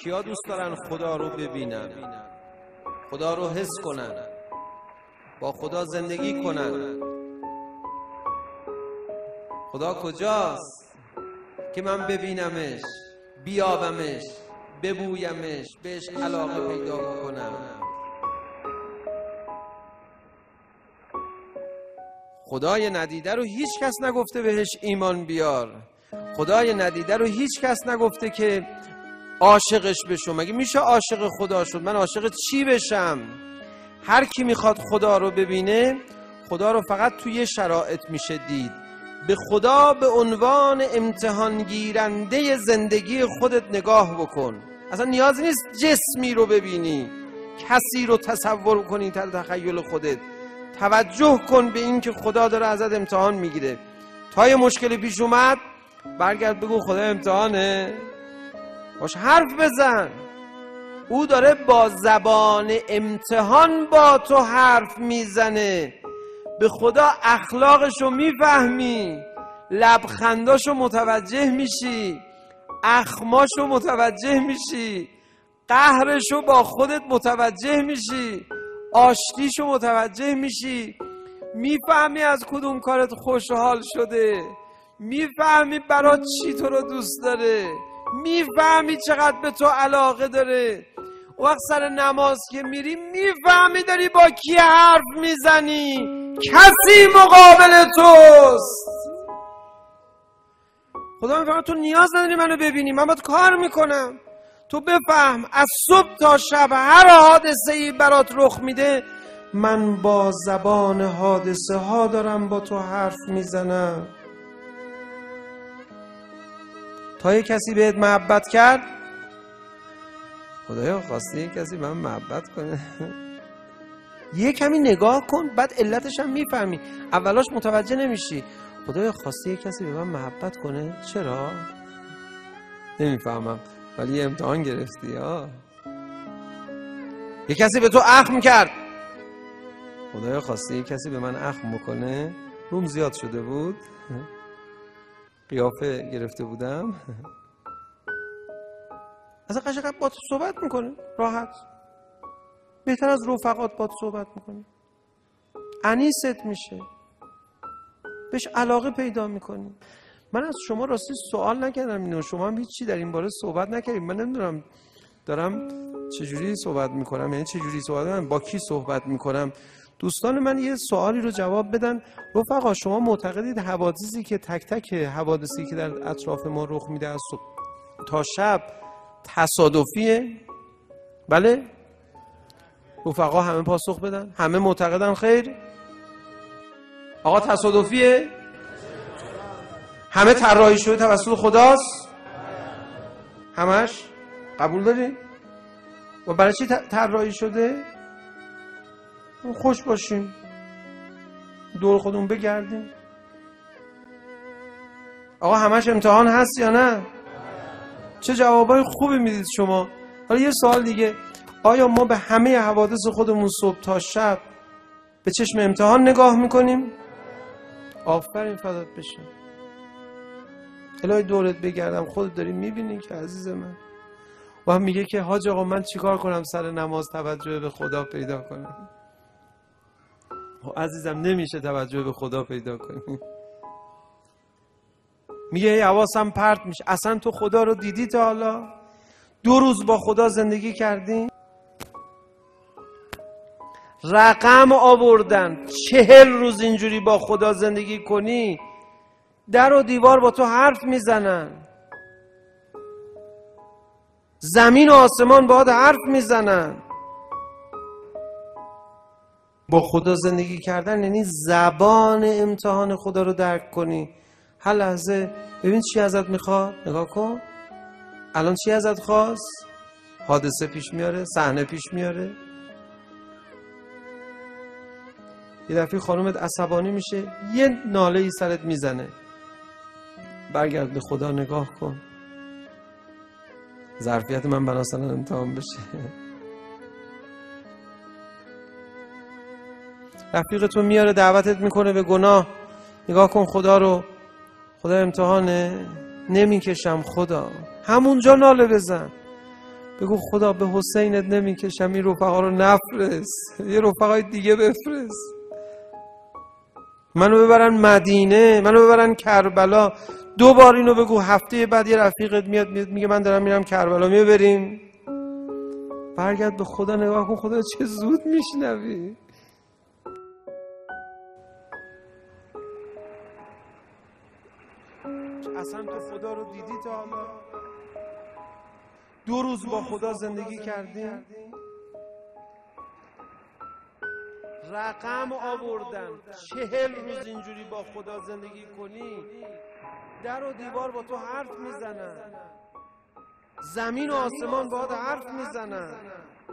کیا دوست دارن خدا رو ببینن، خدا رو حس کنن، با خدا زندگی کنن؟ خدا کجاست که من ببینمش، بیابمش، ببویمش، بهش علاقه پیدا کنم؟ خدای ندیده رو هیچ کس نگفته بهش ایمان بیار. خدای ندیده رو هیچ کس نگفته که عاشقش بشو. مگه میشه عاشق خدا شد؟ من عاشق چی بشم؟ هر کی میخواد خدا رو ببینه، خدا رو فقط توی شرایط میشه دید. به خدا به عنوان امتحان گیرنده زندگی خودت نگاه بکن. اصلا نیازی نیست جسمی رو ببینی، کسی رو تصور کنی در تخیل خودت. توجه کن به این که خدا داره ازت امتحان میگیره. تا یه مشکلی پیش اومد برگرد بگو خدا امتحانه، باش حرف بزن. او داره با زبان امتحان با تو حرف میزنه. به خدا اخلاقشو میفهمی، لبخنداشو متوجه میشی، اخماشو متوجه میشی، قهرشو با خودت متوجه میشی، آشتیشو متوجه میشی، میفهمی از کدوم کارت خوشحال شده، میفهمی برای چی تو رو دوست داره، میفهمی چقدر به تو علاقه داره. وقت سر نماز که میری میفهمی داری با کی حرف میزنی، کسی مقابل توست. خدا میفهمه تو نیاز نداری منو ببینی، من باید کار میکنم. تو بفهم از صبح تا شب هر حادثه ای برات رخ میده، من با زبان حادثه ها دارم با تو حرف میزنم. تا یه کسی بهت محبت کرد، خدایا خواسته یه کسی من محبت کنه. یه کمی نگاه کن، بعد علتش هم میفهمی. اولاش متوجه نمیشی. خدایا خواسته یه کسی به من محبت کنه، چرا؟ نمیفهمم، ولی یه امتحان گرفتی ها. یه کسی به تو اخم کرد، خدایا خواسته یه کسی به من اخم بکنه. روم زیاد شده بود، قیافه گرفته بودم. اصلا قشنگ با تو صحبت میکنه، راحت، بهتر از رفقات با تو صحبت میکنه، انیست میشه، بهش علاقه پیدا میکنی. من از شما راستی سوال نکردم اینو، شما هم هیچی در این باره صحبت نکردیم. من نمیدونم دارم چجوری صحبت میکنم، یعنی چجوری صحبت میکنم، با کی صحبت میکنم. دوستان من یه سوالی رو جواب بدن. رفقا شما معتقدید حوادثی که تک تک حوادثی که در اطراف ما رخ میده از صبح تا شب تصادفیه؟ بله؟ رفقا همه پاسخ بدن. همه معتقدن خیر؟ آقا تصادفیه؟ همه طراحی شده توسط خداست؟ همش؟ قبول داری؟ و برای چی طراحی شده؟ خوش باشیم، دور خودمون بگردیم. آقا همش امتحان هست یا نه؟ چه جوابای خوبی میدید شما. حالا یه سوال دیگه، آیا ما به همه حوادث خودمون صبح تا شب به چشم امتحان نگاه میکنیم؟ آفرین، فدات بشه. الهی دورت بگردم، خودت داری میبینی که عزیز من. و هم میگه که حاج آقا من چیکار کنم سر نماز توجه به خدا پیدا کنم؟ عزیزم نمیشه توجه به خدا پیدا کنی. میگه حواسم پرت میشه. اصلا تو خدا رو دیدی تا حالا؟ 2 روز با خدا زندگی کردی؟ رقم آوردن 40 روز اینجوری با خدا زندگی کنی، در و دیوار با تو حرف میزنن، زمین و آسمان باهات حرف میزنن. با خدا زندگی کردن یعنی زبان امتحان خدا رو درک کنی. هر لحظه ببین چی ازت میخواد، نگاه کن الان چی ازت خواست. حادثه پیش میاره، صحنه پیش میاره. یه دفعه خانومت عصبانی میشه، یه ناله ای سرت میزنه، برگرد به خدا نگاه کن. ظرفیت من بناسن امتحان بشه. رفیقتون میاره دعوتت میکنه به گناه، نگاه کن خدا رو، خدا امتحانه، نمیکشم خدا. همونجا ناله بزن، بگو خدا به حسینت نمیکشم، این رفقا رو نفرست، یه رفقای دیگه بفرست، منو ببرن مدینه، منو ببرن کربلا. 2 بار اینو بگو. هفته بعد یه رفیقت میاد میگه من دارم میرم کربلا، میبریم؟ برگرد به خدا نگاه کن، خدا چه زود میشنوی. اصلا تو خدا رو دیدی تا حالا؟ 2 روز با خدا زندگی کردی؟ رقم آوردن 40 روز اینجوری با خدا زندگی کنی، در و دیوار با تو حرف میزنن، زمین و آسمان با تو حرف میزنن.